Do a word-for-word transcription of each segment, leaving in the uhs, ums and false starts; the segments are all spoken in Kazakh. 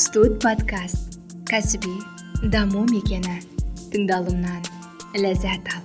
Студ подкаст. Кәсіби даму мекені. Тыңдалымнан ләззат ал.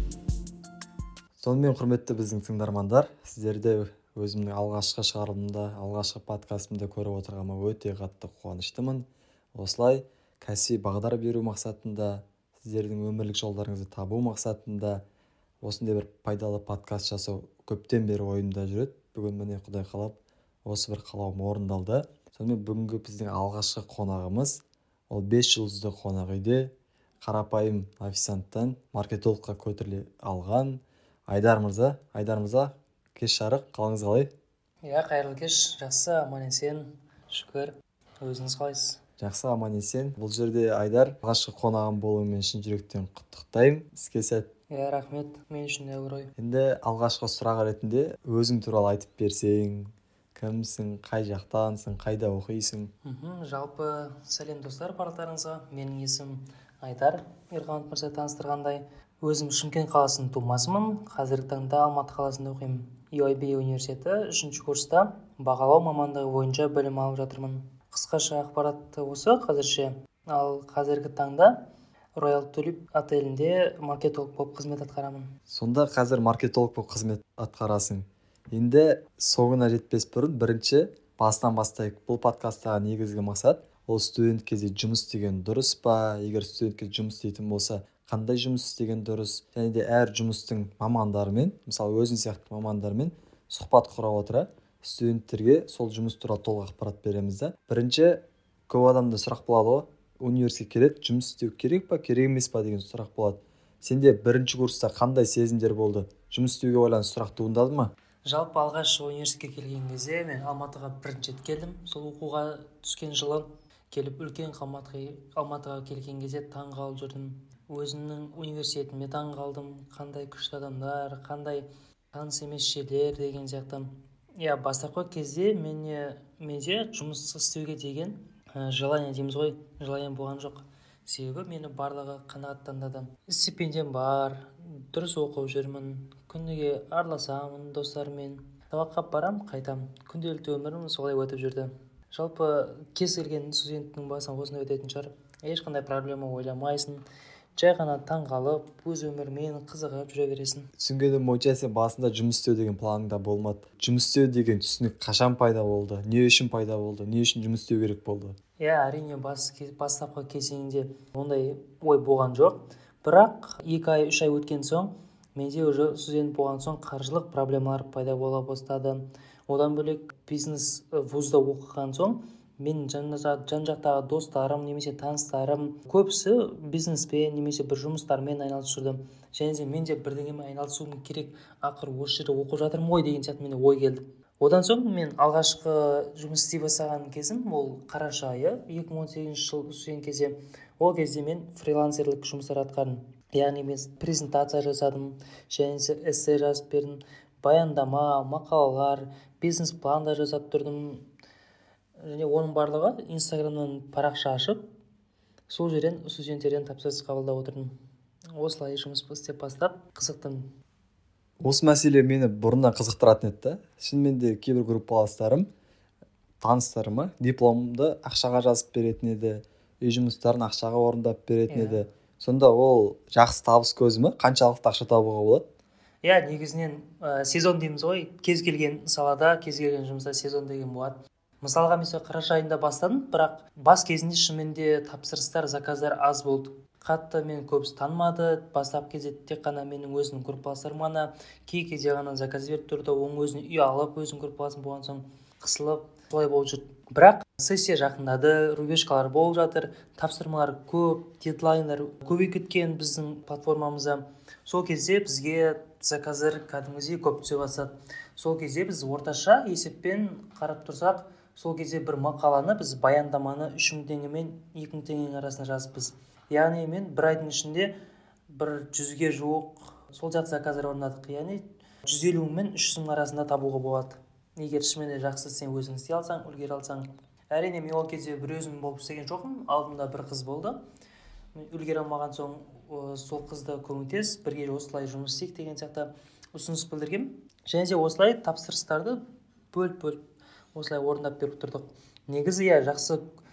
Сонымен құрметті біздің тыңдармандар, сіздерді өзімнің алғашқы шығарылымда, алғашқы подкастымда көріп отырғаныма өте қатты қуаныштымын. Осылай кәсіби бағдар беру мақсатында, сіздердің өмірлік жолдарыңызды табу мақсатында осындай бір пайдалы подкаст жасау көптен бері ойымда жүреді. Бүгін міне Құдай қалап осы бір қалауым орындалды. Сонымен бүгінгі біздің алғашқы қонағымыз ол бес жұлдызды қонақ үйде қарапайым официанттан маркетологқа көтеріле алған Айдар мырза. Айдар мырза, кеш жарық, қалыңыз қалай? Иә, қайырлы кеш, жақсы, аман есен, шүкір. Өзіңіз қалайсыз? Жақсы, аман есен. Бұл жерде Айдар алғашқы қонағым болуымен шын жүректен құттықтаймын. Іске сәт. Иә, рахмет, мен үшін де ой. Енді алғашқы сұрақ ретінде өзің туралы айтып берсең, кімсің, қай жақтансың, қайда оқисың? Мхм, жалпы сәлем достар барлықтарыңызға. Менің есімім Айдар. Ерқамат мырза таныстырғандай, өзім Шымкент қаласының тумасымын. Қазіргі таңда Алматы қаласында оқимын. ю ай би университеті үшінші курста бағалау мамандығы бойынша білім алып жатырмын. Қысқаша ақпаратты осы қазірше. Ал қазіргі таңда Royal Tulip отелінде маркетолог болып қызмет атқарамын. Сонда қазір маркетолог болып қызмет атқарасың. Енді соңына жетпес бұрын бірінші басынан бастайық. Бұл подкасттағы негізгі мақсат ол студент кезде жұмыс істеген дұрыс па? Егер студентке жұмыс істейтін болса, қандай жұмыс істеген дұрыс? Және де әр жұмыстың мамандарымен, мысалы өзің сияқты мамандармен сұхбат құра отыра студенттерге сол жұмыс туралы толық ақпарат береміз да. Бірінші көп адамда сұрақ болады ғой, университетке келеді, жұмыс істеу керек па, керек емес па деген сұрақ болады. Сенде бірінші курста қандай сезімдер болды? Жұмыс істеуге байланысты сұрақ туындады ма? Жалпы алғаш университетке келген кезде мен Алматыға бірінші рет келдім. Сол оқуға түскен жылы келіп үлкен Алматыға, Алматыға келген кезде таң қалып жүрдім. Өзімнің университетіме таң қалдым. Қандай күшті адамдар, қандай таныс емес жерлер деген сияқты. Иә, бастапқы кезде мене менде жұмыс істеуге деген желание дейміз ғой, желание болған жоқ. Себебі мені барлығы қанағаттандырды. Стипендиям бар, дұрыс оқып жүрмін, күніге араласамын достармен, сабаққа барам, қайтам. Күнделікті өмірім солай өтіп жүрді. Жалпы кез келген студенттің басынан осындай өтетін шығар. Ешқандай проблема ойламайсың, жай ғана таң қалып, өз өмірмен қызығып жүре бересің. Түсінгенім бойынша сен басында жұмыс істеу деген планыңда болмады. Жұмыс істеу деген түсінік қашан пайда болды? Не үшін пайда болды? Не үшін жұмыс істеу керек болды? Иә, әрине бас, бастапқы кезеңінде ондай ой болған жоқ. Бірақ екі ай, үш ай өткен соң, менде уже студент болған соң қаржылық проблемалар пайда бола бастады. Одан бөлек бизнес вузда оқыған соң, мен жан-жақтағы достарым, немесе таныстарым көбісі бизнеспен, немесе бір жұмыстармен айналысып жүрді. Және де мен де бірдеңемен айналысуым керек, ақыры осы жерде оқып жатырмын ғой деген сияқты менде ой келді. Одан соң мен алғашқы жұмыс істей бастаған кезім ол қараша айы, екі мың он сегізінші жыл студент кезде. Ол кезде мен фрилансерлік жұмыстар атқардым. Яғни мен презентация жасадым, және де эссе жазып бердім, баяндама, мақалалар, бизнес план да жасап тұрдым. Және оның барлығы инстаграмнан парақша ашып, сол жерден студенттерден тапсырыс қабылдап отырдым. Осылай жұмыс істеп бастап қызықтым. Осы мәселе мені бұрыннан қызықтыратын еді. Шынымен де кейбір группаластарым, таныстарыма дипломды ақшаға жазып беретін еді, үй жұмыстарын ақшаға орындап беретін еді. Сонда ол жақсы табыс көзі ме? Қаншалықты ақша табуға болады? Иә, негізінен ә, сезон дейміз ғой. Кез келген салада, кез келген жұмыста сезон деген болады. Мысалға мен қараша айында бастадым, бірақ бас кезінде шынымен тапсырыстар, заказдар аз болды. Қатты мен көбісі танымады. Бастап кезде тек қана менің өзінің группаластарым ғана, кей кезде ғана заказ беріп тұрды. Оның өзіне үй алып, өзінің группаласын болған соң қысылып, солай болып жүрді. Бірақ сессия жақындады, рубежкалар болып жатыр, тапсырмалар көп, дедлайндар көбейіп кеткен біздің платформамызда. Сол кезде бізге заказдар кәдімгідей көп түсе бастады. Сол кезде біз орташа есеппен қарап тұрсақ, сол кезде бір мақаланы біз баяндаманы үш мың теңге мен екі мың теңгенің арасында жазыппыз. Яғни мен бір айдың ішінде бір жүзге жуық сол жақсы заказдар орындадық. Яғни жүз елу мың мен үш жүз мың арасында табуға болады. Егер шынымен жақсы сен өзің істей алсаң, үлгере алсаң. Әрине мен ол кезде бір өзім болып істеген жоқпын. Алдымда бір қыз болды. Мен үлгере алмаған соң сол қызды көмектес, бірге осылай жұмыс істейік деген сияқты ұсыныс білдіргем. Және де осылай тапсырыстарды бөліп-бөліп осылай орындап беріп тұрдық. Негізі иә, жақсы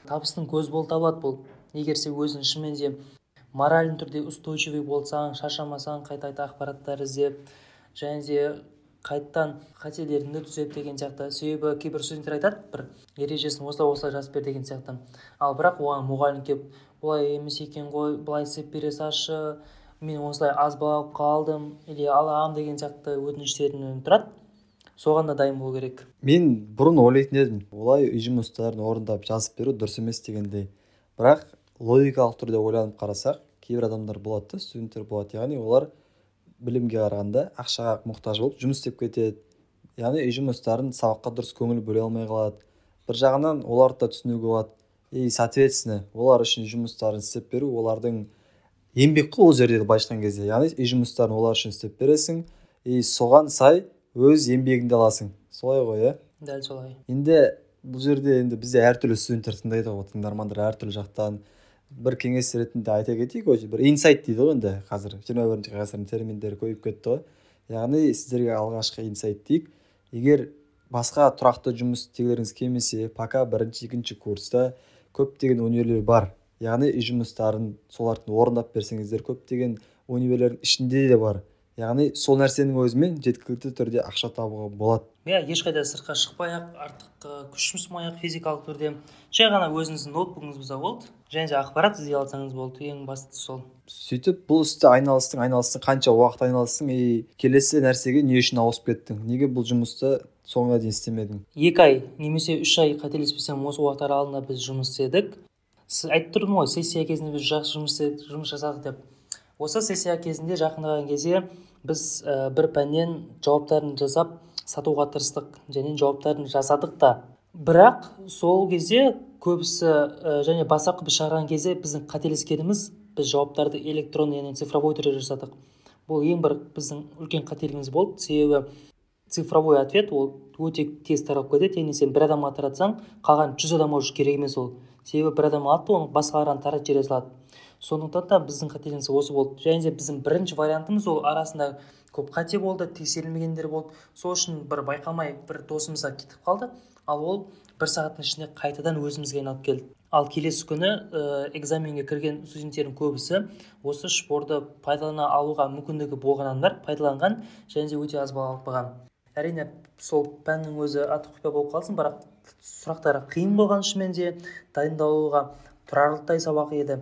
табыстың көзі болып табылады бұл. Егер сен өзің шынымен де моральный түрде устойчивый болсаң, шаршамасаң, қайта-қайта ақпараттар іздеп, және де қайттан қателеріңді түзеп деген сияқты. Себебі кейбір студенттер айтады, бір ережесін осылай-осылай жазып бер деген сияқты. Ал бірақ оған мұғалім келіп, бұлай емес екен ғой, бұлай істеп бере салшы, мен осылай аз бал алып қалдым, или аламын деген сияқты өтініштерін тұрады. Соған да дайын болу керек. Мен бұрын ойлайтын едім, олай үй жұмыстарын орындап жазып беру дұрыс емес дегендей. Бірақ логикалық түрде ойланып қарасақ, кейбір адамдар болады да, студенттер болады, яғни олар білімге қарағанда ақшаға мұқтаж болып жұмыс істеп кетеді. Яғни үй жұмыстарын сабаққа дұрыс көңіл бөле алмай қалады. Бір жағынан оларды да түсінуге болады. И соответственно, олар үшін жұмыстарын істеп беру, олардың еңбек қой ол жерде былайша айтқан кезде. Яғни үй жұмыстарын олар үшін істеп бересің, и соған сай өз еңбегіңді аласың. Солай ғой, иә? Дәл солай. Енді бұл жерде енді бізде әртүрлі студенттер тыңдайды ғой, тыңдармандар әртүрлі жақтан. Бір кеңес ретінде айта кетейік, бір инсайт дейді ғой енді қазір жиырма бірінші ғасырдың терминдері көбейіп кетті ғой. Яғни сіздерге алғашқы инсайт дейік. Егер басқа тұрақты жұмыс істегілеріңіз келмесе, пока бірінші, екінші курста көптеген универлер бар. Яғни үй жұмыстарын солардың орындап берсеңіздер, көптеген универлердің ішінде де бар. Яғни сол нәрсенің өзімен жеткілікті түрде ақша табуға болады. Иә, ешқайда сыртқа шықпай-ақ, артық күш жұмсамай-ақ физикалық түрде жай ғана өзіңіздің ноутбугыңыз болса болды, және де ақпарат іздей алсаңыз болды. Ең бастысы сол. Сөйтіп бұл істе айналыстың, айналыстың, қанша уақыт айналыстың, и келесі нәрсеге не үшін ауысып кеттің? Неге бұл жұмысты соңына дейін істемедің? Екі ай немесе үш ай қателеспесем осы уақыт аралығында біз жұмыс істедік. Сіз айтып тұрдым ғой, сессия кезінде біз жақсы жұмыс жұмыс жасадық деп. Осы сессия кезінде жақындаған кезде біз ә, бір пәннен жауаптарын жасап сатуға тырыстық, және жауаптарын жасадық та. Бірақ сол кезде көбісі ә, және бастапқы біз шығарған кезде біздің қателескеніміз, біз жауаптарды электронды, яғни цифровой түрде жасадық. Бұл ең бір біздің үлкен қателігіміз болды. Себебі цифровой ответ ол өте тез тарап кетеді. Яғни сен бір адамға таратсаң, қалған жүз адамға уже керек емес ол. Себебі бір адам алады, оны басқалардан тарат жере салады. Сондықтан да біздің қателігіміз осы болды. Және де біздің бірінші вариантымыз ол арасында көп қате болды, тексерілмегендер болды. Сол үшін бір байқамай бір досымызға кетіп қалды. Ал ол бір сағаттың ішінде қайтадан өзімізге айналып келді. Ал келесі күні ә, экзаменге кірген студенттердің көбісі осы шпорды пайдалана алуға мүмкіндігі болғандар пайдаланған, және де өте аз бал алып қалған. Әрине сол пәннің өзі аты құпия болып қалсын, бірақ сұрақтары қиын болған шынымен де дайындалуға тұрарлықтай сабақ еді.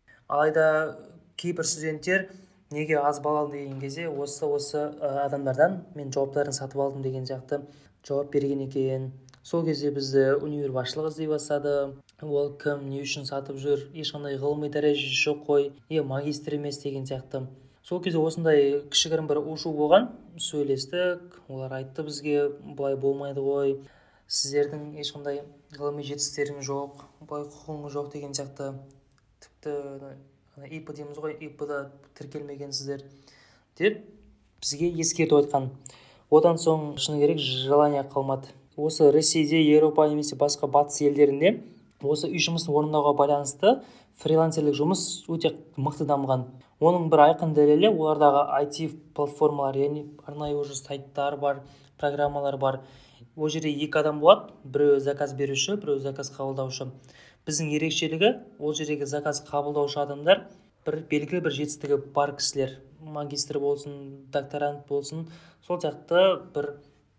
Алайда кейбір студенттер неге аз бал алды деген кезде осы осы адамдардан мен жауаптарын сатып алдым деген сияқты жауап берген екен. Сол кезде бізді универ басшылығы іздей бастады. Ол кім, не үшін сатып жүр, ешқандай ғылыми дәреже жоқ қой, е магистр емес деген сияқты. Сол кезде осындай кішігірім бір у-шу болған, сөйлестік. Олар айтты бізге, бұлай болмайды ғой, сіздердің ешқандай ғылыми жетістіктеріңіз жоқ, бұлай құқығыңыз жоқ деген сияқты. Тіпті ИП дейміз ғой, ИП-да тіркелмегенсіздер деп бізге ескертіп айтқан. Одан соң шыны керек желание қалмады. Осы Ресейде, Еуропа немесе басқа батыс елдерінде осы үй жұмысын орындауға байланысты фрилансерлік жұмыс өте мықты дамыған. Оның бір айқын дәлелі олардағы ай ти платформалар, яғни арнайы уже сайттар бар, программалар бар. Ол жерде екі адам болады, біреуі заказ беруші, біреуі заказ қабылдаушы. Біздің ерекшелігі ол жердегі заказ қабылдаушы адамдар бір белгілі бір жетістігі бар кісілер, магистр болсын, докторант болсын, сол сияқты бір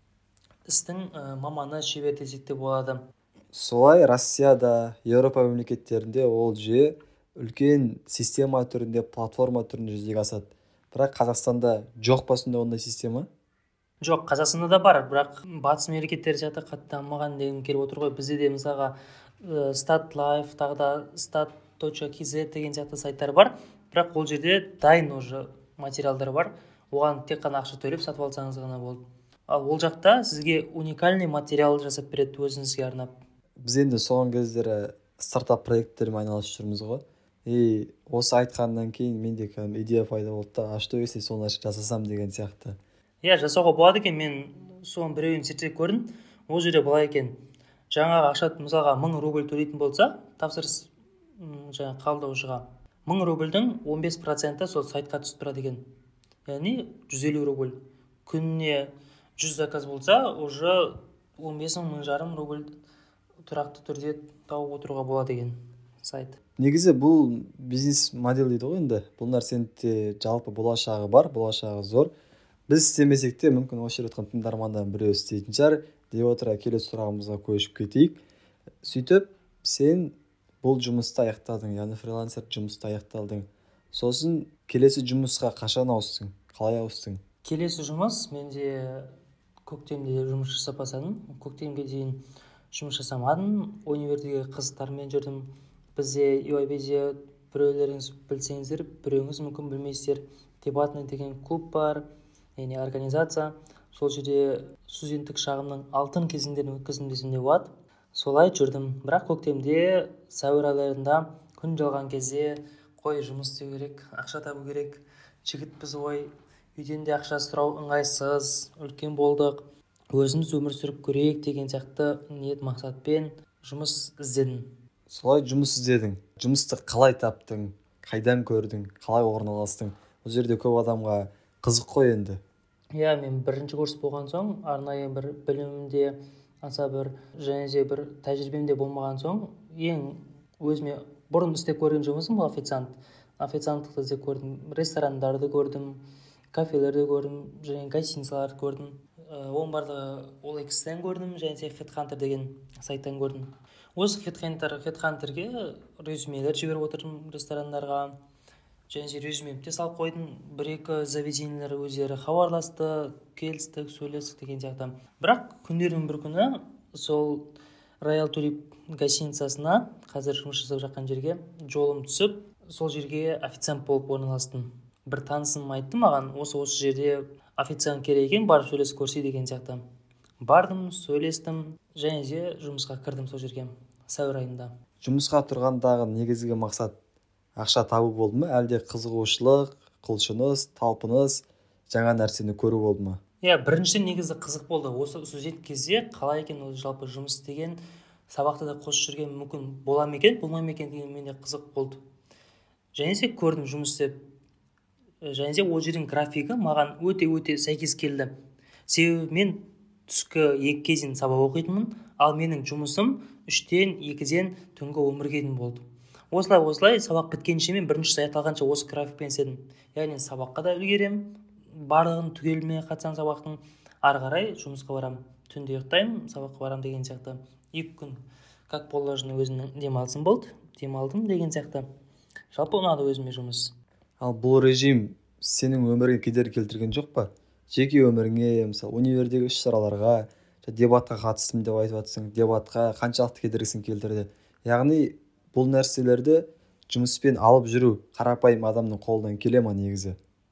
істің ә, маманы, шебер десек те болады. Солай Россияда, Еуропа мемлекеттерінде ол жүйе үлкен система түрінде, платформа түрінде жүзеге асады. Бірақ Қазақстанда жоқ па сонда ондай система? Жоқ, Қазақстанда да бар, бірақ батыс мемлекеттері сияқты қатты дамымаған дегім келіп отыр ғой. Бізде де мысалға StatLife, тағы да stat точка kz деген сияқты сайттар бар, бірақ ол жерде дайын уже материалдар бар. Оған тек қана ақша төлеп сатып алсаңыз ғана болды. Ал ол жақта сізге уникальный материал жасап береді өзіңізге арнап. Біз енді соңғы кездері стартап проекттермен айналысып жүрміз ғой. И осы айтқаннан кейін менде кәдімгі идея пайда болды да, а что если сол нәрсе жасасам деген сияқты. Иә, жасауға болады екен. Мен соның біреуін зерттеп көрдім. Ол жерде былай екен. Жаңағы ақша мысалға мың рубль төлейтін болса, тапсырыс жаңа қабылдаушыға мың рубльдің он бес проценті сол сайтқа түсіп тұрады екен. Яғни жүз елу рубль. Күніне жүз заказ болса, уже он бес мың жарым рубль тұрақты түрде тауып отыруға болады деген сайт. Негізі бұл бизнес модель дейді ғой енді. Бұл нәрсенің де жалпы болашағы бар, болашағы зор. Біз істемесек те мүмкін осы жерде отқан тыңдармандан біреу істейтін шығар. Дей отыра келесі сұрағымызға көшіп кетейік. Сөйтіп, сен бұл жұмысты аяқтадың, яғни фрилансер жұмысты аяқталдың. Сосын келесі жұмысқа қашан ауыстың? Қалай ауыстың? Келесі жұмыс менде көктемде жұмыс жасап бастадым. Көктемге дейін жұмыс жасамадым. Универдегі қызықтармен жүрдім. Бізде ю ай биде біреулеріңіз білсеңіздер, біреуіңіз мүмкін білмейсіздер. Дебатный деген клуб бар, яғни организация. Сол жерде студенттік шағымның алтын кезеңдерін өткіздім десем де болады. Солай жүрдім. Бірақ көктемде сәуір айларында күн жауған кезде қой жұмыс істеу керек, ақша табу керек. Жігітпіз ғой, үйден де ақша сұрау ыңғайсыз, үлкен болдық. Өзіміз өмір сүріп көрейік деген сияқты ниет мақсатпен жұмыс іздедім. Солай жұмыс іздедің. Жұмысты қалай таптың? Қайдан көрдің? Қалай орналастың? Бұл жерде көп адамға қызық қой енді. Иә, мен бірінші курс болған соң, арнайы бір білімімде аса бір және де бір тәжірибемде болмаған соң, ең өзіме бұрын істеп көрген жұмысым бұл официант. Официанттықты іздеп көрдім, ресторандарды көрдім, кафелерді көрдім, және гостиницаларды көрдім. Оның барлығы ол икстен көрдім, және де HeadHunter деген сайттан көрдім. Осы HeadHunter, HeadHunterге резюмелер жіберіп отырдым ресторандарға. Және де резюмемді де салып қойдым. Бір-екі заведениелер өздері хабарласты, келістік, сөйлестік деген сияқты. Бірақ күндердің бір күні сол Royal Tulip гостиницасына, қазір жұмыс жасап жатқан жерге жолым түсіп, сол жерге официант болып орналастым. Бір танысым айтты маған, осы-осы жерде официант керек екен, барып сөйлесіп көрсей деген сияқты. Бардым, сөйлестім, және де жұмысқа кірдім сол жерге сәуір айында. Жұмысқа тұрғандағы негізгі мақсат ақша табу болды ма, әлде қызығушылық, құлшыныс, талпыныс, жаңа нәрсені көру болды ма? Иә, бірінші негізі қызық болды. Осы студент кезде қалай екен ол жалпы жұмыс деген, сабақты да қосып жүрген мүмкін бола ма екен, болмай ма екен деген менде қызық болды. Және де көрдім жұмыс істеп. Және де ол жердің графигі маған өте-өте сәйкес келді. Себебі мен түскі екіге дейін сабақ оқитынмын, ал менің жұмысым үштен, екіден түнгі он бірге дейін болды. Осылай-осылай сабақ біткенше мен бірінші аяқталғанша осы графикпен істедім. Яғни сабаққа да үлгерем, барлығын түгелімен қатысам сабақтың, ары қарай жұмысқа барам, түнде ұйықтаймын, сабаққа барам деген сияқты. Екі күн как положено өзімнің демалысым болды, демалдым деген сияқты. Жалпы ұнады өзіме жұмыс. Ал бұл режим сенің өміріңе кедергі келтірген жоқ па? Жеке өміріңе, мысалы универдегі іс-шараларға, дебатқа қатыстым деп айтып жатсың, дебатқа қаншалықты кедергісін келтірді? Яғни бұл нәрселерді жұмыспен алып жүру қарапайым адамның қолынан келе ма негізі?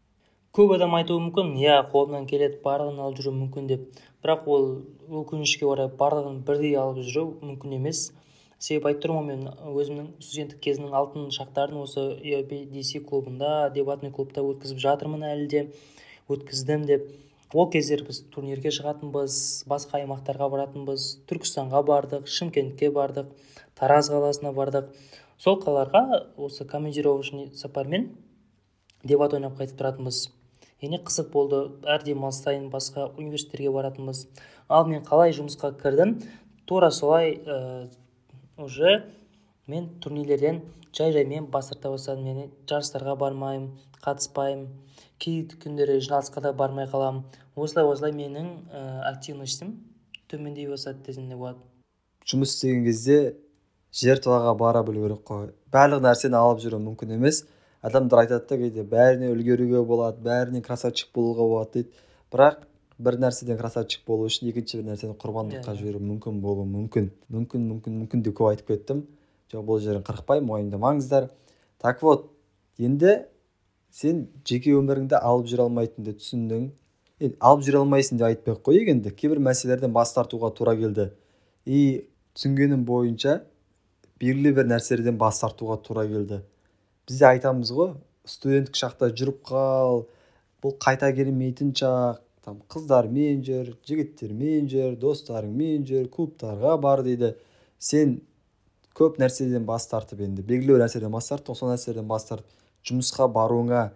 Көп адам айтуы мүмкін, иә, қолынан келеді, барлығын алып жүру мүмкін деп. Бірақ ол өкінішке орай барлығын бірдей алып жүру мүмкін емес. Себеп айтып тұрмын, мен өзімнің студенттік кезінің алтын шақтарын осы ю ай би ди си клубында, дебатный клубта өткізіп жатырмын әлі де, өткіздім деп. Ол кездер біз турнирге шығатынбыз, басқа аймақтарға баратынбыз, Түркістанға бардық, Шымкентке бардық, Тараз қаласына бардық. Сол қаларға осы командировочный сапармен дебат ойнап қайтып тұратынбыз. Ене қызық болды, әр демалыс сайын басқа университеттерге баратынбыз. Ал мен қалай жұмысқа кірдім, тура солай ә, уже мен турнирлерден жай-жаймен бас тарта бастадым. Мен жарыстарға бармаймын, қатыспаймын, кей күндері жиналысқа да бармай қаламын. Осылай-осылай менің ә, активностьтім төмендей бастады десем де болады. Жұмыс істеген кезде жертваға бара білу керек қой. Барлық нәрсені алып жүру мүмкін емес. Адамдар айтады да кейде бәріне үлгеруге болады, бәріне красавчик болуға болады дейді. Бірақ бір нәрседен красавчик болу үшін екінші бір нәрсені құрбандыққа жіберу мүмкін болуы мүмкін. Мүмкін, мүмкін, мүмкін деп көп айтып кеттім. Жоқ, бұл жерін қырықпаймын, мойындамаңыздар. Так вот, енді сен жеке өміріңді алып жүре алмайтынды түсіндің. Енді алып жүре алмайсың деп айтпай ақ қояйық енді. Кейбір мәселелерден бас тартуға тура келді. И түсінгенім бойынша белгілі бір нәрселерден бас тартуға тура келді. Бізде айтамыз ғой, студенттік шақта жүріп қал, бұл қайта келмейтін шақ, там қыздармен жүр, жігіттермен жүр, достарыңмен жүр, клубтарға бар дейді. Сен көп нәрседен бас тартып енді, белгілі бір нәрседен бас тартып, сол нәрседен бас тартып, жұмысқа баруыңа,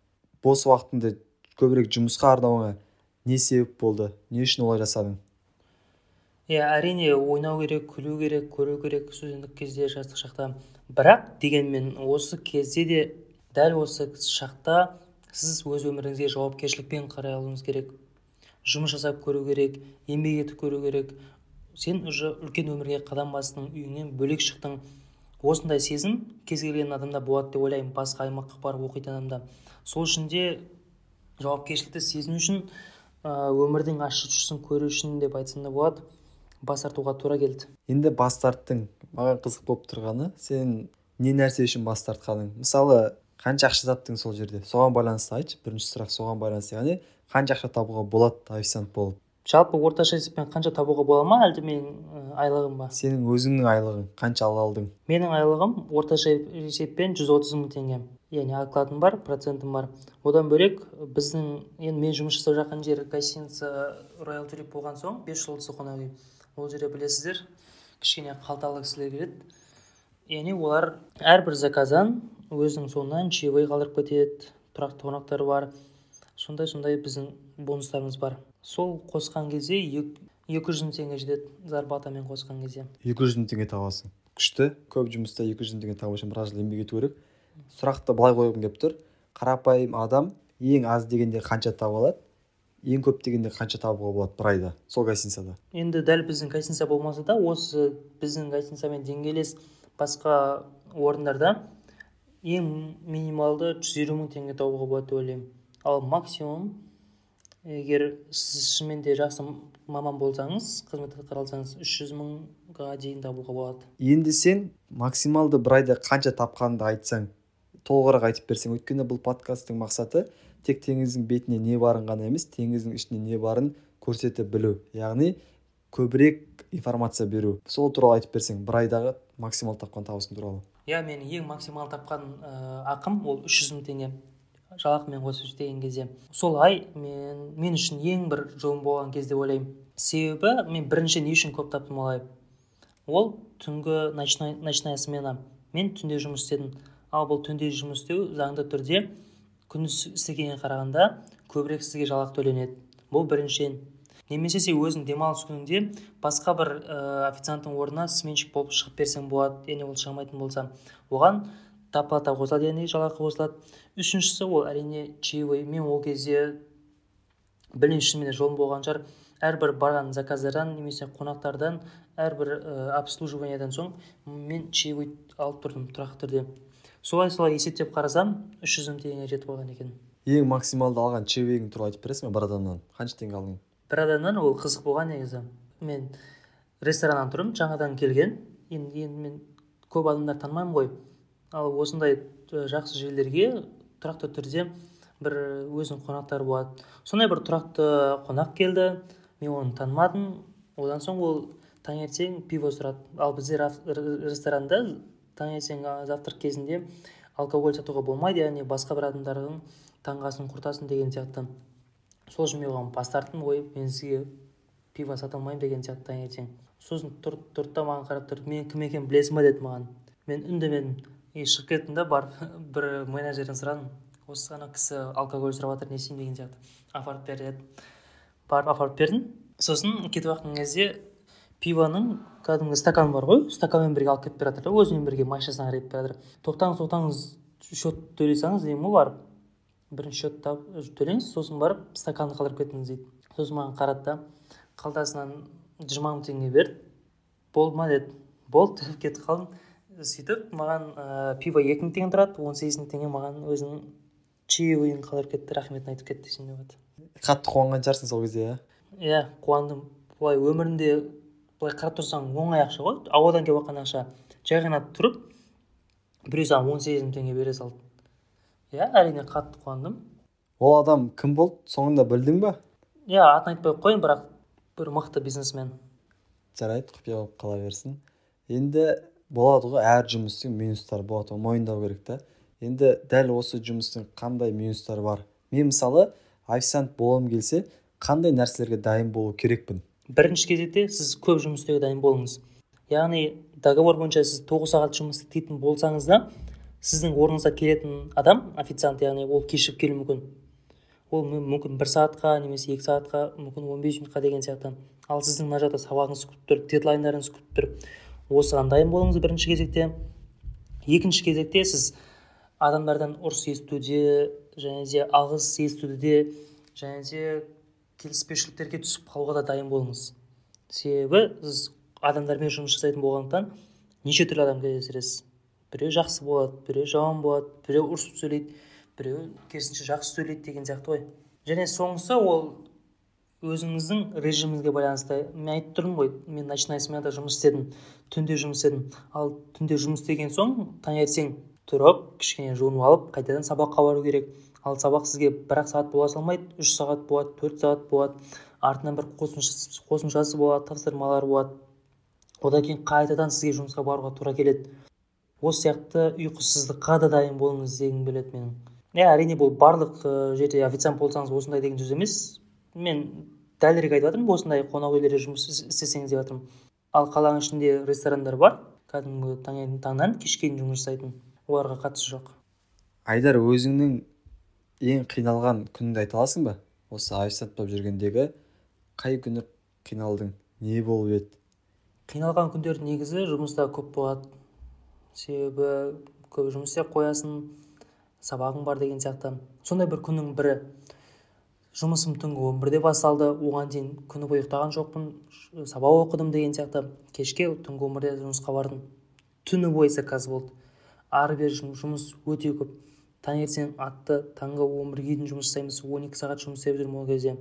бос уақытыңды көбірек жұмысқа арнауыңа не себеп болды? Не үшін олай жасадың? иә, әрине ойнау керек, күлу керек, көру керек студенттік кезде, жастық шақта. Бірақ дегенмен осы кезде де дәл осы шақта сіз өз өміріңізге жауапкершілікпен қарай алуыңыз керек. Жұмыс жасап көру керек, еңбек етіп көру керек. Сен уже үлкен өмірге қадам бастың, үйіңнен бөлек шықтың. Осындай сезім кез келген адамда болады деп ойлаймын, басқа аймаққа барып оқитын адамда. Сол үшін де жауапкершілікті сезіну үшін, өмірдің ащы тұсын көру үшін деп айтсам да болады, бас тартуға тура келді. Енді бас тарттың, маған қызық болып тұрғаны, сен не нәрсе үшін бас тартқаның? Мысалы, қанша ақша таптың сол жерде? Соған байланысты айтшы, бірінші сұрақ соған байланысты. Яғни қанша ақша табуға болады официант болып? Жалпы орташа есеппен қанша табуға бола ма, әлде менің айлығым ба? Сенің өзіңнің айлығың қанша ала алдың? Менің айлығым орташа есеппен жүз отыз мың теңге. Яғни окладым бар, процентім бар. Одан бөлек біздің, енді мен жұмыс жасап жатқан жер гостиница Royal Tulip болған соң бес жұлдызды қонақ үй. Ол жерде білесіздер, кішкене қалталы кісілер келеді. Яғни олар әрбір заказдан өзінің соңынан чаевой қалдырып кетеді, тұрақты қонақтар бар. Сондай-сондай біздің бонустарымыз бар. Сол қосқан кезде екі жүз мың теңге жетеді, зарплатамен қосқан кезде. екі жүз мың теңге табасың. Күшті. Көп жұмыста екі жүз мың теңге табу үшін біраз жыл еңбек ету керек. Сұрақты былай қойғым келіп тұр. Қарапайым адам ең аз дегенде қанша таба алады? Ең көп дегенде қанша табуға болады бір айда сол гостиницада? Енді дәл біздің гостиница болмаса да, осы біздің гостиницамен деңгейлес басқа орындарда ең минималды жүз елу мың теңге табуға болады деп ойлаймын. Ал максимум, егер сіз шынымен де жақсы маман болсаңыз, қызмет атқарсаңыз, үш жүз мыңға дейін табуға болады. Енді сен максималды бір айда қанша тапқаныңды айтсаң, толығырақ айтып берсең. Өйткені бұл подкасттың мақсаты тек теңіздің бетіне не барын ғана емес, теңіздің ішіне не барын көрсетіп білу. Яғни көбірек информация беру. Сол туралы айтып берсең, бір айдағы максимал тапқан табысың туралы. Иә, менің ең максимал тапқан ақым ол үш жүз мың теңге. Жалақымен қосып істеген кезде. Сол ай мен, мен үшін ең бір жолым болған кезде ойлаймын. Себебі мен бірінші не үшін көп таптым олай? Ол түнгі ночная, ночная смена. Мен түнде жұмыс істедім. Ал бұл түнде жұмыс істеу заңды түрде күндіз істегенге қарағанда көбірек сізге жалақы төленеді. Бұл біріншіден. Немесе сен өзің демалыс күнінде басқа бір ә, официанттың орнына сменщик болып шығып берсең болады. Яғни ол шығамайтын болса, оған доплата қосылады, яғни жалақы қосылады. Үшіншісі ол әрине чаевой. Мен ол кезде бірінші менде жолым болған шығар. Әрбір барған заказдардан немесе қонақтардан, әрбір ә, обслуживаниядан соң мен чаевой алып тұрдым тұрақты түрде. Солай-солай есептеп қарасам, үш жүз мың теңге жетіп алған екен. Ең максималды алған чаевойың туралы айтып бересің бе бір адамнан? Қанша теңге алдың? Бір адамнан ол қызық болған негізі. Мен рестораннан тұрмын, жаңадан келген. Енді, енді мен көп адамдар танымаймын ғой. Ал осындай жақсы жерлерге тұрақты түрде бір өзінің қонақтары болады. Сондай бір тұрақты қонақ келді. Мен оны танымадым. Одан соң ол таңертең пиво сұрады. Ал бізде ресторанда таңертең завтрак кезінде алкоголь сатуға болмайды, яғни басқа бір адамдардың таңғасын құртасын деген сияқты. Сол үшін мен оған бас тарттым, ой, мен сізге пиво сата алмаймын деген сияқты таңертең. Сосын тұрды да маған қарап тұрды. Мен кім екенін білесің ба деді маған. Мен үндемедім. И шығып кеттім да, барып бір менеджерден сұрадым. Осы ана кісі алкоголь сұрап жатыр, не істеймін деген сияқты. Апарып бер деді. Барып апарып бердім. Сосын кетіп жатқан кезде пивоның кәдімгі стакан бар ғой, стаканмен бірге алып кетіп бер жатыр да, өзімен бірге майшасына қарап бер жатыр. Тоқтаңыз, тоқтаңыз, счет төлесеңіз деймін ғой, барып. Бірінші счет төлеңіз, сосын барып стаканды қалдырып кеттіңіз дейді. Сосын маған қарады да, қалтасынан жиырма мың теңге берді. Болды ма деді. Болды, кетіп қалдым. Сөйтіп маған ә, пиво екі мың теңге тұрады, он сегіз мың теңге маған өзінің чаевойын қалдырып кетті, рахметін айтып кетті десем деп жатыр. Қатты қуанған шығарсың сол кезде, иә? Иә, қуандым. Былай өмірінде былай қарап тұрсаң оңай ақша ғой, ауадан келіп жатқан ақша. Жай ғана тұрып, біреу саған он сегіз мың теңге бере салды. Иә, әрине қатты қуандым. Ол адам кім болды? Соңында білдің ба? Иә, атын айтпай қойын, бірақ бір мықты бизнесмен. Жарайды, құпия болып қала берсін. Енді болады ғой, әр жұмыстың минустары болады, оны мойындау керек та. Енді дәл осы жұмыстың қандай минустары бар? Мен мысалы официант болғым келсе, қандай нәрселерге дайын болу керекпін? Бірінші кезекте сіз көп жұмыс істеуге дайын болыңыз. Яғни договор бойынша сіз тоғыз сағат жұмыс істейтін болсаңыз да, сіздің орныңызға келетін адам, официант, яғни ол кешігіп келуі мүмкін. Ол мүмкін бір сағатқа, немесе екі сағатқа, мүмкін он бес минутқа деген сияқты. ал сіздің мына жақта сабағыңыз күтіп тұр, дедлайндарыңыз күтіп тұр. Осыған дайын болыңыз бірінші кезекте. Екінші кезекте сіз адамдардан ұрыс естуде және де алғыс естуде және де келіспеушіліктерге түсіп қалуға да дайын болыңыз. Себебі сіз адамдармен жұмыс жасайтын болғандықтан неше түрлі адам кездестіресіз. Біреу жақсы болады, біреу жаман болады, біреу ұрысып сөйлейді, біреу керісінше жақсы сөйлейді деген сияқты ғой. Және соңғысы ол өзіңіздің режиміңізге байланысты. Мен айтып тұрмын ғой, мен ночная сменада жұмыс істедім, түнде жұмыс істедім. Ал түнде жұмыс істеген соң таңертең тұрып, кішкене жуынып алып, қайтадан сабаққа бару керек. Ал сабақ сізге бір ақ сағат бола салмайды, үш сағат болады, төрт сағат болады. Артынан бір қосымшасы, қосымшасы болады, тапсырмалар болады. Одан кейін қайтадан сізге жұмысқа баруға тура келеді. Осы сияқты ұйқысыздыққа да дайын болыңыз дегім келеді менің. Иә, әрине бұл барлық жерде официант болсаңыз осындай деген сөз емес. Мен дәлірек айтып жатырмын, осындай қонақ үйлерде жұмыс істесеңіз деп жатырмын. Ал қаланың ішінде ресторандар бар, кәдімгі таңнан кешке дейін жұмыс жасайтын. Оларға қатысы жоқ. Айдар, өзіңнің ең қиналған күніңді айта аласың ба? Осы официант болып жүргендегі қай күні қиналдың? Не болып еді? Қиналған күндер негізі жұмыста көп болады. Себебі көп жұмыс істеп қоясың, сабағың бар деген сияқты. Сондай бір күннің бірі. Жұмысым түнгі он бірде басталды, оған дейін күні бойы ұйықтаған жоқпын, сабақ оқыдым деген сияқты. Кешке түнгі он бірде жұмысқа бардым. Түні бойы заказ болды. Ары бері жұмыс өте көп. Таңертең атты таңғы он бірге дейін жұмыс жасаймыз, он екі сағат жұмыс істеп жүрмін ол кезде.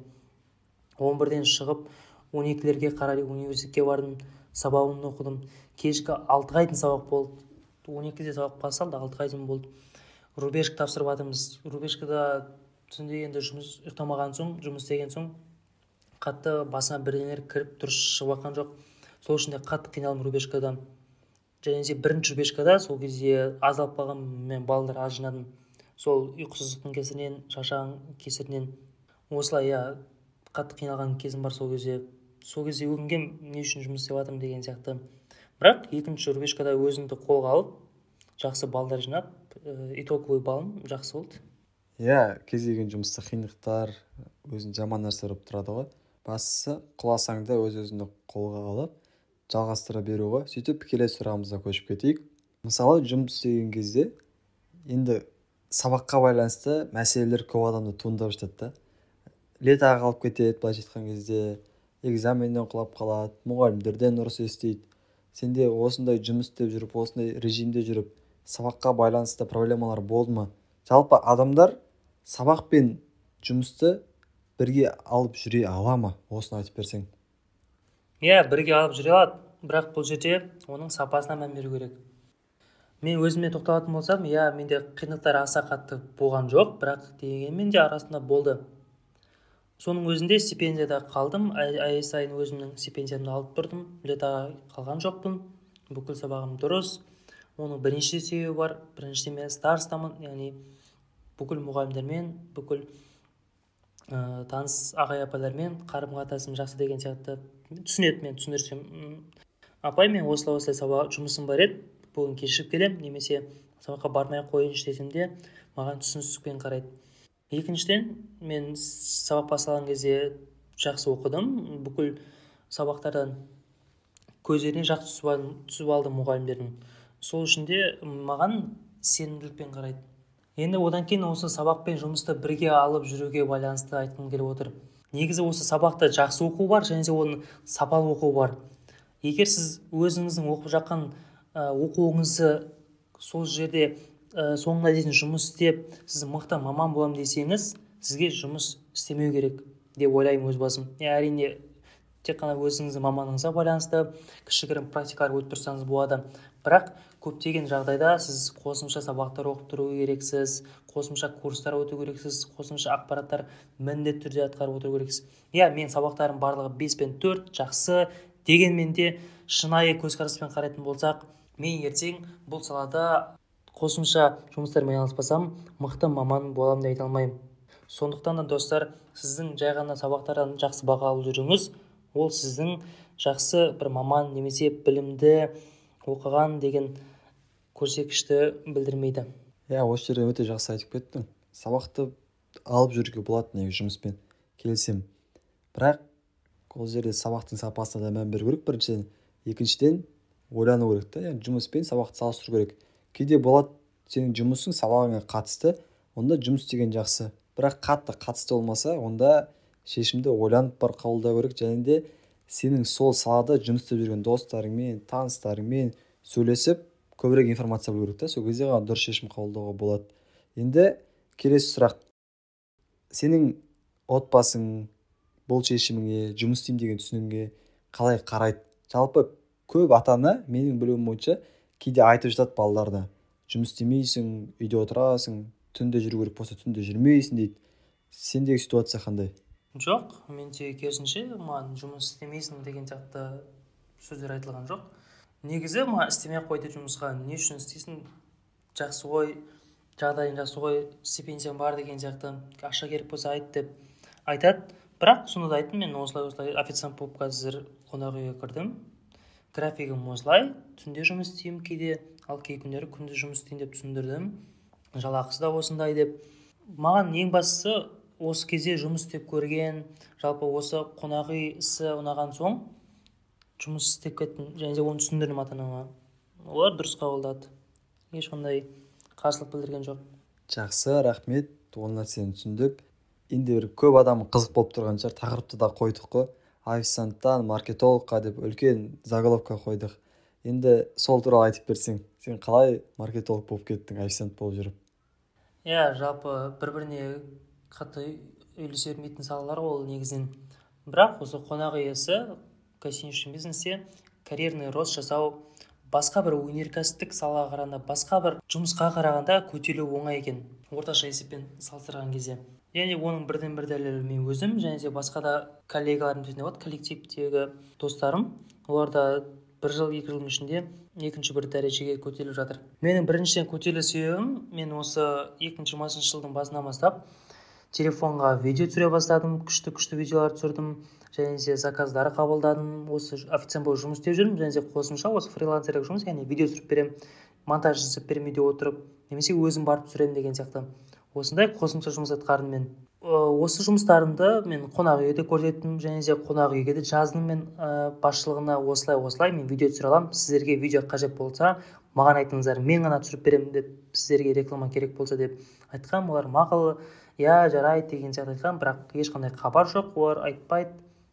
он бірден шығып он екілерге қарай университетке бардым, сабағымды оқыдым. Кешкі алтыға дейін сабақ болды. он екіде сабақ басталды, алтыға дейін болды. Рубежка тапсырып жатырмыз. Рубежкада түнде енді жұмыс ұйықтамаған соң, жұмыс істеген соң қатты басына бірдеңелер кіріп дұрыс шығып жатқан жоқ. Сол үшін де қатты қиналдым рубежкада. Және де бірінші рубежкада сол кезде аз алып қалған, мен балалар аз жинадым. Сол ұйқысыздықтың кесірінен, шаршаған кесірінен осылай иә қатты қиналған кезім бар сол кезде. Сол кезде өкінгем, не үшін жұмыс істеп жатырмын деген сияқты. Бірақ екінші рубежкада өзімді қолға алып, жақсы балдар жинап, итоговый балым жақсы болды. Иә, кез келген жұмыста қиындықтар, өзін жаман нәрсе ұрып тұрады ғой. Бастысы құласаң да өз-өзіңді қолға алып, жалғастыра беру ғой. Сөйтіп келесі сұрағымызға көшіп кетейік. Мысалы, жұмыс істеген кезде енді сабаққа байланысты мәселелер көп адамды туындап жатады да. Летаға қалып кетеді, былайша айтқан кезде экзаменнен құлап қалады, мұғалімдерден ұрыс естиді. Сенде осындай жұмыс істеп жүріп, осындай режимде жүріп, сабаққа байланысты проблемалар болды ма? Жалпы адамдар сабақ пен жұмысты бірге алып жүре ала ма? Осыны айтып берсең. Иә, бірге алып жүре алады, бірақ бұл жерде оның сапасына мән беру керек. Мен өзіме тоқталатын болсам, иә, менде қиындықтар аса қатты болған жоқ, бірақ дегенмен де арасында болды. Соның өзінде стипендияда қалдым, ай сайын өзімнің стипендиямды алып тұрдым, летаға қалған жоқпын, бүкіл сабағым дұрыс. Оның бірінші себебі бар, біріншіден мен старостамын, яғни бүкіл мұғалімдермен, бүкіл ә, таныс ағай апайлармен қарым-қатынасым жақсы деген сияқты түсінеді, мен түсіндірсем. Апай, мен осылай-осылай сабақ жұмысым бар еді, бүгін кешігіп келем, немесе сабаққа бармай қойыншы десем де, маған түсіністікпен қарайды. Екіншіден, мен сабақ басталған кезде жақсы оқыдым, бүкіл сабақтардан көздеріне жақсы түсіп алдым мұғалімдердің. Сол үшін де маған сенімділікпен қарайды. Енді одан кейін осы сабақ пен жұмысты бірге алып жүруге байланысты айтқым келіп отыр. Негізі осы сабақта жақсы оқу бар, және де оның сапалы оқу бар. Егер сіз өзіңіздің оқып жатқан оқуыңызды сол жерде соңына дейін жұмыс істеп, сіз мықты маман болам десеңіз, сізге жұмыс істемеу керек деп ойлаймын өз басым. Әрине, тек қана өзіңіздің мамандығыңызға байланысты кішігірім практикалар өтіп тұрсаңыз болады. Бірақ көптеген жағдайда сіз қосымша сабақтар оқып тұру керексіз, қосымша курстар өту керексіз, қосымша ақпараттар міндетті түрде атқарып отыру керексіз. Иә, мен сабақтарым барлығы бес пен төрт жақсы, дегенмен де шынайы көзқараспен қарайтын болсақ, мен ертең бұл салада қосымша жұмыстармен айналыспасам, мықты маман боламын деп айта алмаймын. Сондықтан да достар, сіздің жай ғана сабақтардан жақсы баға алып жүріңіз, ол сіздің жақсы бір маман немесе білімді оқыған деген көрсеткішті білдірмейді. Иә, осы жерде өте жақсы айтып кеттің. Сабақты алып жүруге болады негізі жұмыспен, келісем. Бірақ ол жерде сабақтың сапасына да мән беру керек біріншіден. Екіншіден ойлану керек та, яғни жұмыс пен сабақты салыстыру керек. Кейде болады сенің жұмысың сабағыңа қатысты, онда жұмыс деген жақсы. Бірақ қатты қатысты болмаса, онда шешімді ойланып бар қабылдау керек, және де сенің сол салада жұмыс істеп жүрген достарыңмен, таныстарыңмен сөйлесіп көбірек информация білу керек та, сол кезде ғана дұрыс шешім қабылдауға болады. Енді келесі сұрақ. Сенің отбасың бұл шешіміңе, жұмыс істеймін деген түсінігіңе қалай қарайды? Жалпы көп ата-ана менің білуім бойынша кейде айтып жатады балаларына: жұмыс істемейсің, үйде отырасың, түнде жүру керек болса түнде жүрмейсің дейді. Сендегі ситуация қандай? Жоқ, менде керісінше маған жұмыс істемейсің деген сияқты сөздер айтылған жоқ. Негізі маған істемей ақ қой дейді жұмысқа. Не үшін істейсің? Жақсы ғой, жағдайың жақсы ғой, стипендияң бар деген сияқты, ақша керек болса айт деп айтады. Бірақ сонда да айттым, мен осылай-осылай официант болып қазір қонақ үйге кірдім. Графигім осылай, түнде жұмыс істеймін кейде, ал кей күндері күндіз жұмыс істеймін деп түсіндірдім. Жалақысы да осындай деп. Маған ең бастысы осы кезде жұмыс істеп көрген, жалпы осы қонақ үй ісі ұнаған соң жұмыс істеп кеттім, және де оны түсіндірдім ата-анама. Олар дұрыс қабылдады. Ешқандай қарсылық білдірген жоқ. Жақсы, рахмет. Ол нәрсені түсіндік. Енді бір көп адам қызық болып тұрған шығар, тақырыпты да қойдық қой. Официанттан маркетологқа деп үлкен заголовка қойдық. Енді сол туралы айтып берсең, сен қалай маркетолог болып кеттің, официант болып жүріп? Иә, жалпы бір-біріне қатты үйлесе бермейтін салалар ол негізінен. Бірақ осы қонақ үй ісі, гостиничный бизнесте карьерный рост жасау басқа бір өнеркәсіптік салаға қарағанда, басқа бір жұмысқа қарағанда көтерілу оңай екен, орташа есеппен салыстырған кезде. Және оның бірден бір дәлелі мен өзім, және де басқа да коллегаларым дейтін болады, коллективтегі достарым. Олар да бір жыл, екі жылдың ішінде екінші бір дәрежеге көтеріліп жатыр. Менің біріншіден көтерілу себебім, мен осы екі мың жиырмасыншы жылдың басынан бастап телефонға видео түсіре бастадым, күшті-күшті видеолар түсірдім, және де заказдар қабылдадым. Осы официант болып жұмыс істеп жүрмін, және де қосымша осы фрилансерлік жұмыс, яғни видео түсіріп беремін, монтаж жасап беремін үйде отырып, немесе өзім барып түсіремін деген сияқты. Осындай қосымша жұмыс атқардым мен. Осы жұмыстарымды мен қонақ үйде көрсеттім, және де қонақ үйге де жаздым мен басшылығына: осылай-осылай мен видео түсіре аламын, сіздерге видео қажет болса маған айтыңыздар, мен ғана түсіріп беремін деп, сіздерге реклама керек болса деп айтқам. Олар мақұл, я жарайды деген сияқты айтқан, бірақ ешқандай хабар жоқ, олар айтпайды.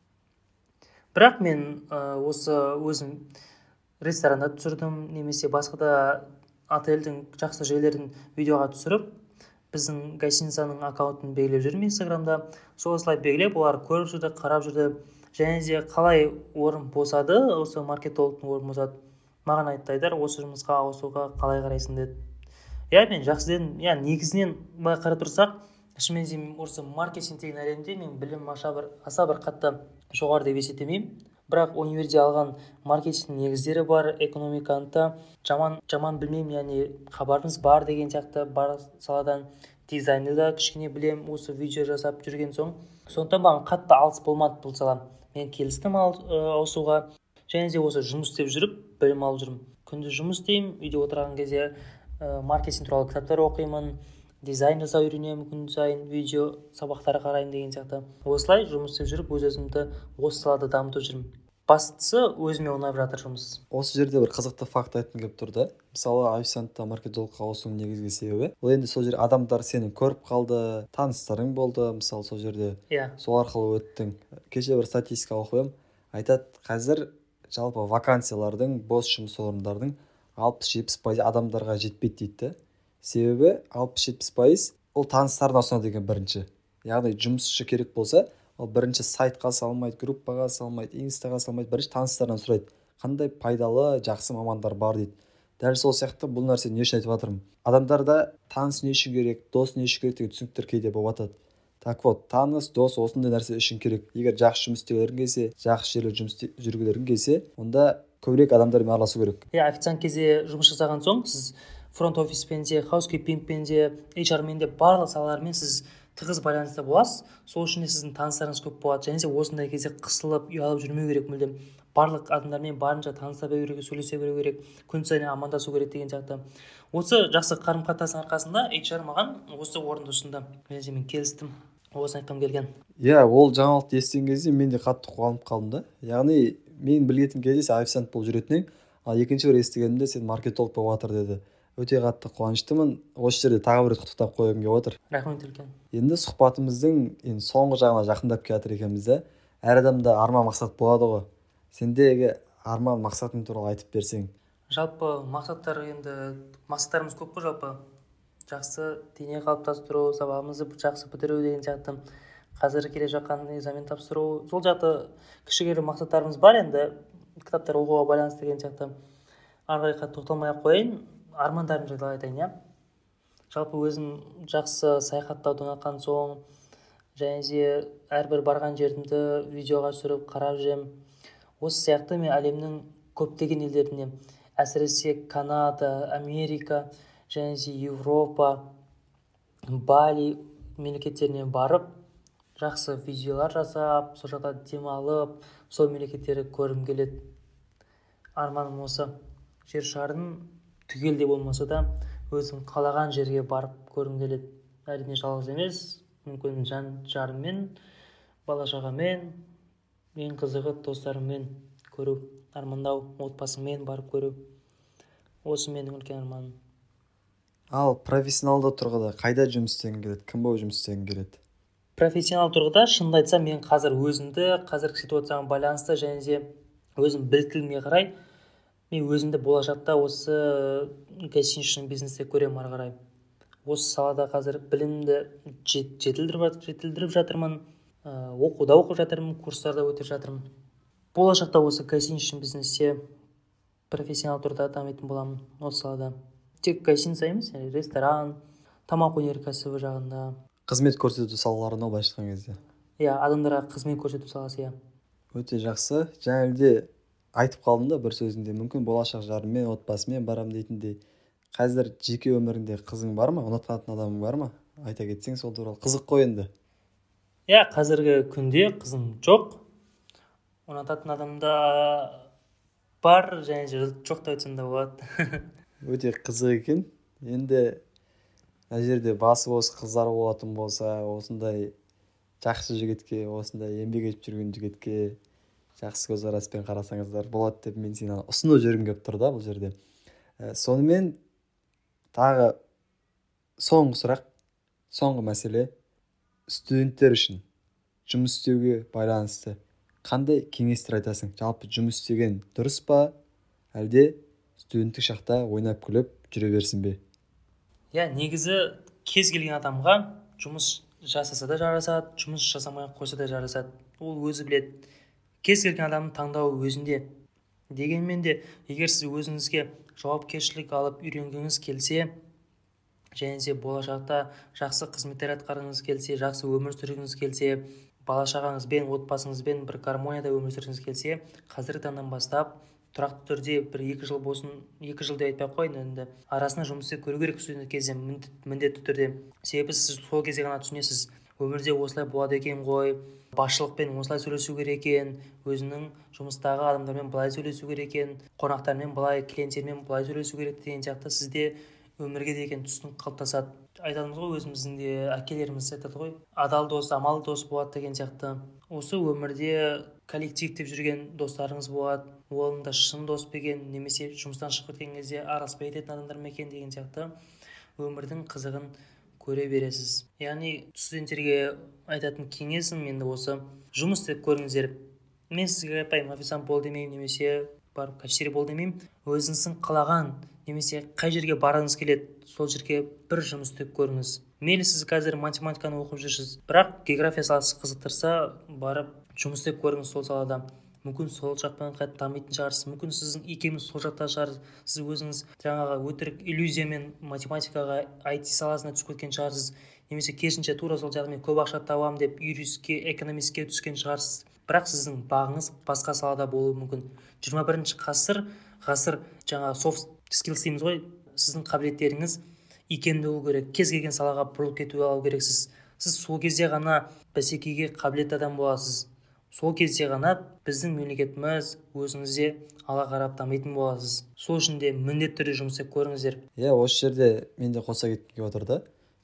Бірақ мен осы өзім ресторанда түсірдім, немесе басқа да отельдің жақсы жерлерін видеоға түсіріп, біздің гостиницаның аккаунтын белгілеп жүрмін инстаграмда. Сол осылай белгілеп, олар көріп жүрді, қарап жүрді, және де қалай орын босады, осы маркетологтың орын босады, маған айтты: Айдар, осы жұмысқа ауысуға қалай қарайсың деді. Иә, мен жақсы дедім. Иә, негізінен былай қарап тұрсақ, шынымен осы маркетинг деген әлемде мен білім аса бір аса бір қатты жоғары деп есептемеймін. Бірақ универде алған маркетинг негіздері бар, экономиканы да жаман жаман білмеймін, яғни хабарыңыз бар деген сияқты, бар саладан. Дизайнды да кішкене білем, осы видео жасап жүрген соң. Сондықтан маған қатты алыс болмады бұл сала. Мен келістім ауысуға, және де осы жұмыс істеп жүріп білім алып жүрмін. Күндіз жұмыс істеймін, үйде отырған кезде маркетинг туралы кітаптар оқимын, дизайн жасау үйренемін, күн сайын видео сабақтары қараймын деген сияқты. Осылай жұмыс істеп жүріп өз-өзімді осы салада дамытып жүрмін. Бастысы өзіме ұнап жатыр жұмыс. Осы жерде бір қызықты факт айтқым келіп тұр да. Мысалы, официанттан маркетологқа ауысуның негізгі себебі, ол енді сол жерде адамдар сені көріп қалды, таныстарың болды, мысалы сол жерде. Иә. Сол арқылы өттің. Кеше бір статистика оқып едім, айтады, қазір жалпы вакансиялардың, бос жұмыс орындардың алпыс жетпіс пайызы адамдарға жетпейді дейді. Себебі алпыс жетпіс пайыз ол таныстарына ұсынады деген бірінші. Яғни жұмысшы керек болса, ол бірінші сайтқа салмайды, группаға салмайды, инстаға салмайды, бірінші таныстарынан сұрайды: қандай пайдалы, жақсы мамандар бар дейді. Дәл сол сияқты бұл нәрсе не үшін айтып жатырмын? Адамдарда таныс не үшін керек, дос не үшін керек деген түсініктер кейде болып жатады. Так вот, таныс, дос осындай нәрсе үшін керек. Егер жақсы жұмыс істеулерің келсе, жақсы жерлерде жұмыс жүргілерің келсе, онда көбірек адамдармен араласу керек. Иә, официант кезде жұмыс жасаған соң, сіз фронт офиспен де, хаускипингпен де, эйч ар-мен де барлық салалармен сіз тығыз байланыста боласыз. Сол үшін де сіздің таныстарыңыз көп болады. Және де осындай кезде қысылып, ұялып жүрмеу керек мүлдем. Барлық адамдармен барынша таныса беру керек, сөйлесе беру керек, күн сайын амандасу керек деген сияқты. Осы жақсы қарым-қатынастың арқасында эйч ар маған осы орынды ұсынды. Және мен келістім. осыны айтқым келген. Иә, ол жаңалықты естіген кезде мен де қатты қуанып қалдым да. Яғни мен білетін кезде сен официант болып жүретін ең, ал екінші бір естігенімде сен маркетолог болып жатыр деді. Өте қатты қуаныштымын. Осы жерде тағы бір рет құттықтап қойғым келіп отыр. Рахмет үлкен. Енді сұхбатымыздың енді соңғы жағына жақындап келе жатыр екенбіз да. Әр адамда арман мақсат болады ғой. Сендегі арман мақсатың туралы айтып берсең. Жалпы мақсаттар енді мақсаттарымыз көп қой жалпы. Жақсы дене қалыптастыру, сабағымызды жақсы бітіру деген сияқты, қазір келе жатқан экзамен тапсыру, сол жақты кішігірім мақсаттарымыз бар. Енді кітаптар оқуға байланысты деген сияқты. Ары қарай тоқталмай-ақ қояйын, армандарым жайлы айтайын. иә Жалпы өзім жақсы саяхаттауды ұнатқан соң, және де әрбір барған жерімді видеоға түсіріп қарап жүрем. Осы сияқты мен әлемнің көптеген елдеріне, әсіресе Канада, Америка және де Европа, Бали мемлекеттеріне барып, жақсы видеолар жасап, сол жақта демалып, сол мемлекеттерді көргім келеді. Арманым осы. Жер шарын түгелде болмаса да өзім қалаған жерге барып көргім келеді. Әрине жалғыз емес, мүмкін жан жарыммен, бала шағамен, ең қызығы достарыммен көру, армандау, отбасыммен барып көру. Осы менің үлкен арманым. Ал профессионалды тұрғыда қайда жұмыс істегің келеді? Кім болып жұмыс істегің келеді? Профессионал тұрғыда шынымды айтсам, мен қазір өзімді, қазіргі ситуацияға байланысты және де өзім біліктілігіме қарай, мен өзімді болашақта осы гостиничный бизнесте көремін ары қарай. Осы салада қазір білімді жетілдіріп, жетілдіріп жатырмын, оқуда оқып жатырмын, курстарда өтіп жатырмын. Болашақта осы гостиничный бизнесте профессионал тұрғыда дамитын боламын осы салада. Тек гостиница емес, ресторан, тамақ өнеркәсібі жағында. Қызмет көрсету салаларына былайша айтқан кезде. Иә, адамдарға қызмет көрсету саласы. иә Өте жақсы. Жаңа де айтып қалдым да бір сөзінде, мүмкін болашақ жарыммен, отбасымен барам дейтіндей. Қазір жеке өміріңде қызың бар ма? Ұнатқан адамың бар ма? Айта кетсең сол туралы. Қызық қой енді. Иә, қазіргі күнде қызым жоқ. Ұнататын адамда бар, және жоқ та айтсам да болады. Өте қызық екен. Енді мына жерде басы бос қыздар болатын болса, осындай жақсы жігітке, осындай еңбек етіп жүрген жігітке жақсы көзқараспен қарасаңыздар болады деп мен сені ұсынып жүргім келіп тұр да бұл жерде. Ә, сонымен тағы соңғы сұрақ, соңғы мәселе, студенттер үшін жұмыс істеуге байланысты қандай кеңестер айтасың? Жалпы жұмыс істеген дұрыс па, әлде студенттік шақта ойнап күліп жүре берсін бе? Иә, негізі кез келген адамға жұмыс жасаса да жарасады, жұмыс жасамай қойса да жарасады. Ол өзі біледі. Кез келген адамның таңдауы өзінде. Дегенмен де, егер сіз өзіңізге жауапкершілік алып үйренгіңіз келсе, және де болашақта жақсы қызметтер атқарғыңыз келсе, жақсы өмір сүргіңіз келсе, бала шағаңызбен, отбасыңызбен бір гармонияда өмір сүргіңіз келсе, қазіргі таңнан бастап тұрақты түрде бір екі жыл болсын, екі жылда айтпай ақ қойын, енді арасында жұмыс істеп көру керек студент кезде, міндетті түрде. Себебі сіз сол кезде ғана түсінесіз, өмірде осылай болады екен ғой, басшылықпен осылай сөйлесу керек екен, өзінің жұмыстағы адамдармен былай сөйлесу керек екен, қонақтармен былай, клиенттермен былай сөйлесу керек деген сияқты сізде өмірге деген түсінік қалыптасады. Айтамыз ғой, өзіміздің де әкелеріміз айтады ғой, адал дос, амал дос болады деген сияқты. Осы өмірде коллектив деп жүрген достарыңыз болады, олында шын дос беген, немесе жұмыстан шығып кеткен кезде араласпай кететін адамдар ма екен деген сияқты өмірдің қызығын көре бересіз. Яғни студенттерге айтатын кеңесім енді осы: жұмыс істеп көріңіздер. Мен сізге айтпаймын, официант бол демеймін, немесе барып кассир бол демеймін. Өзіңіздің қалаған немесе қай жерге барғыңыз келеді, сол жерге бір жұмыс істеп көріңіз. Мейлі сіз қазір математиканы оқып жүрсіз, бірақ география саласы қызықтырса, барып жұмыс істеп көріңіз сол салада. Мүмкін сол жақпен қайтып дамитын шығарсыз, мүмкін сіздің икеміңіз сол жақта шығар, сіз өзіңіз жаңағы өтірік иллюзиямен математикаға, ай ти саласына түсіп кеткен шығарсыз, немесе керісінше тура сол жағымен көп ақша табамын деп юристке, экономистке түскен шығарсыз. Бірақ сіздің бағыңыз басқа салада болуы мүмкін. жиырма бірінші ғасыр, ғасыр жаңағы soft skills дейміз ғой, сіздің қабілеттеріңіз икемді болу керек, кез келген салаға бұрылып кетуге алу керексіз. Сіз сол кезде ғана бәсекеге қабілетті адам боласыз. Сол кезде ғана біздің мемлекетіміз өзіңізде ала қарап дамитын боласыз. Сол үшін де міндетті түрде жұмыс істеп көріңіздер. Иә, осы жерде мен де қоса кеткім келіп отыр да.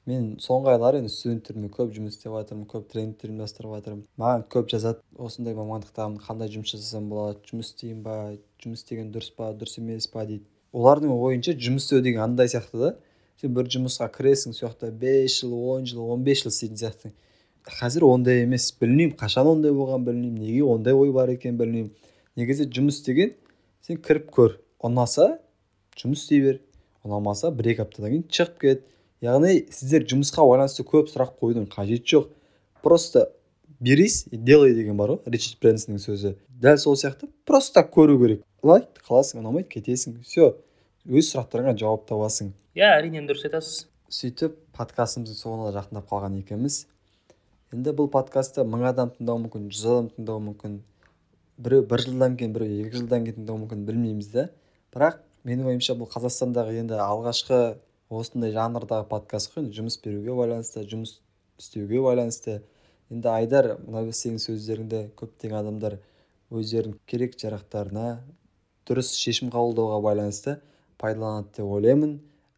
мен соңғы айлары енді студенттермен көп жұмыс істеп жатырмын, көп тренингтер ұйымдастырып жатырмын. Маған көп жазады, осындай мамандықтамын, қандай жұмыс жасасам болады, жұмыс істейін ба, жұмыс істеген дұрыс па, дұрыс емес па дейді. Олардың ойынша жұмыс істеу деген андай сияқты да. Сен бір жұмысқа кіресің, сол жақта бес жыл, он жыл, он бес жыл істейтін сияқтысың. Қазір ондай емес. Білмеймін, қашан ондай болған білмеймін, неге ондай ой бар екен білмеймін. Негізі жұмыс деген сен кіріп көр. Ұнаса жұмыс істей бер. Ұнамаса бір-екі аптадан кейін шығып кет. Яғни сіздер жұмысқа байланысты көп сұрақ қоюдың қажеті жоқ. Просто берись и делай деген бар ғой, Ричард Брэнсонның сөзі. Дәл сол сияқты просто көру керек. Ұнайды, қаласың, ұнамайды, кетесің. Все. Өз сұрақтарыңа жауап табасың. Иә, әрине дұрыс айтасыз. Сөйтіп подкастымыздың соңына жақындап қалған екенбіз. Енді бұл подкастты мың адам тыңдауы мүмкін, жүз адам тыңдауы мүмкін. Біреу бір жылдан кейін, біреу екі жылдан кейін тыңдауы мүмкін, білмейміз да. Бірақ менің ойымша бұл Қазақстандағы енді алғашқы осындай жанрдағы подкаст қой, жұмыс беруге байланысты, жұмыс істеуге байланысты. Енді Айдар, мына сенің сөздеріңде көптеген адамдар өздерінің керек жарақтарына дұрыс шешім қабылдауға байланысты пайдаланады деп ойлаймын.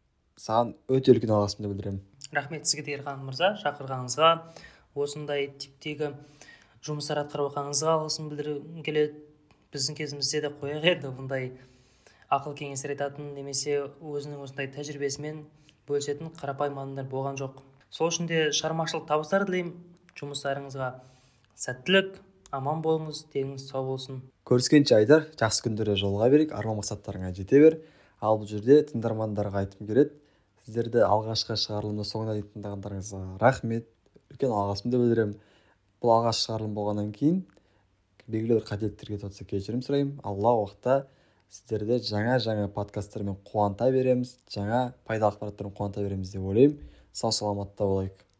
Саған өте үлкен алғысымды білдіремін. Рахмет сізге де Ерхан мырза, шақырғаныңызға, осындай типтегі жұмыстар атқарғаныңызға алғысын білдіргім келеді. Біздің кезімізде де қояқ еді бұндай ақыл кеңестер айтатын немесе өзінің осындай тәжірибесімен бөлісетін қарапайым адамдар болған жоқ. Сол үшін де шығармашылық табыстар тілеймін. Жұмыстарыңызға сәттілік, аман болыңыз, деніңіз сау болсын. Көріскенше Айдар, жақсы күндерде жолға берейік, арман мақсаттарыңа жете бер. Ал бұл жерде тыңдармандарға айтқым келеді, сіздерді алғашқы шығарылымды соңына дейін тыңдағандарыңызға рахмет, үлкен алғысымды білдіремін. Бұл алғашқы шығарылым болғаннан кейін белгілі бір қателіктерге татса кешірім сұраймын. Алла уақытта сіздерді жаңа-жаңа подкасттармен қуанта береміз, жаңа пайдалы ақпараттармен қуанта береміз деп ойлаймын. Сау саламатта болайық.